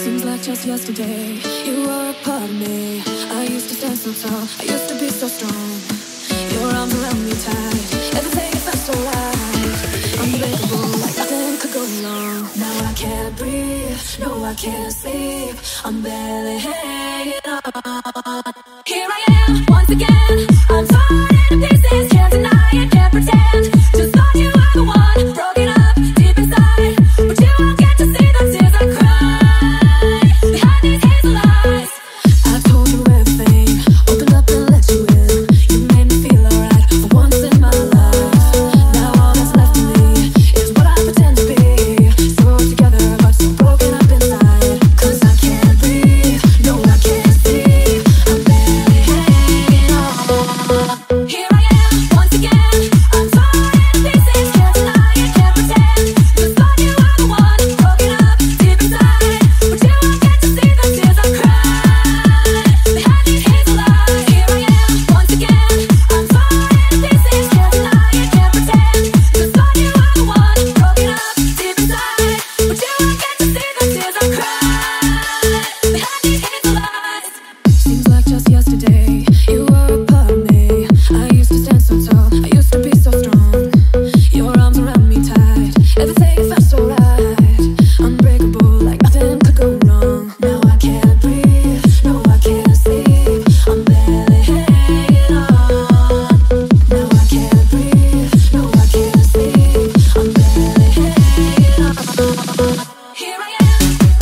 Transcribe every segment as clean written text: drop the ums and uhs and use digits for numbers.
Seems like just yesterday you were a part of me. I used to stand so tall, I used to be so strong. Your arms around me tight, everything felt so right. Unbreakable, like nothing could go wrong. Now I can't breathe, no I can't sleep. I'm barely hanging on. Here I am, once again. I'm torn into pieces, can't deny it, can't pretend. Just thought you were the one, broken up deep inside. But you won't get to see the tears I cry behind these hazel eyes. I told you everything, opened up and let you in. You made me feel alright for once in my life. Now all that's left of me is what I pretend to be. So together but so broken up inside. 'Cause I can't breathe, no I can't sleep. I'm barely hanging on. Here I am, once again. I'm torn into pieces, can't deny it, can't pretend. Just thought you were the one, broken up deep inside. But you won't get to see the tears I cry behind these hazel eyes. Here I am, once again. I'm torn into pieces, can't deny it, can't pretend. Just thought you were the one, broken up deep inside. But you won't get to see the tears I cry behind these hazel eyes. Seems like just yesterday you were a part of me. I used to stand so tall, I used to be so strong. Your arms around me tight, everything felt so right. Unbreakable, like nothing could go wrong. Now I can't breathe, no I can't sleep. I'm barely hanging on. Now I can't breathe, no I can't sleep. I'm barely hanging on. Here I am.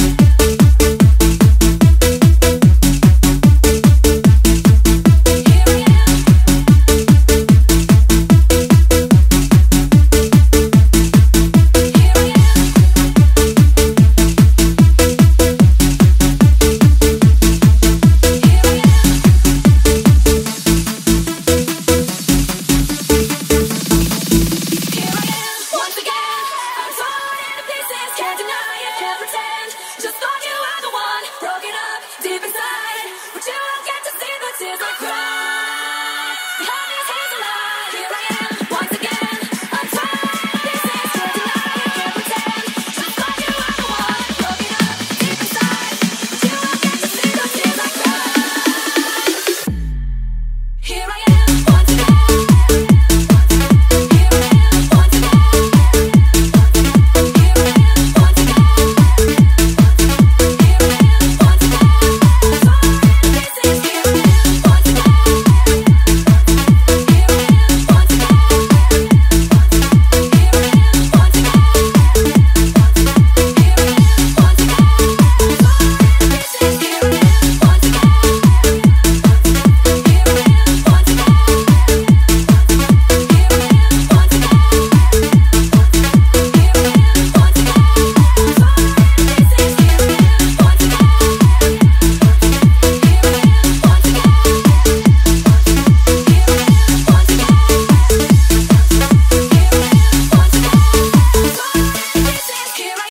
Here I am. Here I am. Here I am. Here I am, once again. I'm torn into pieces, can't deny it, can't pretend. Just thought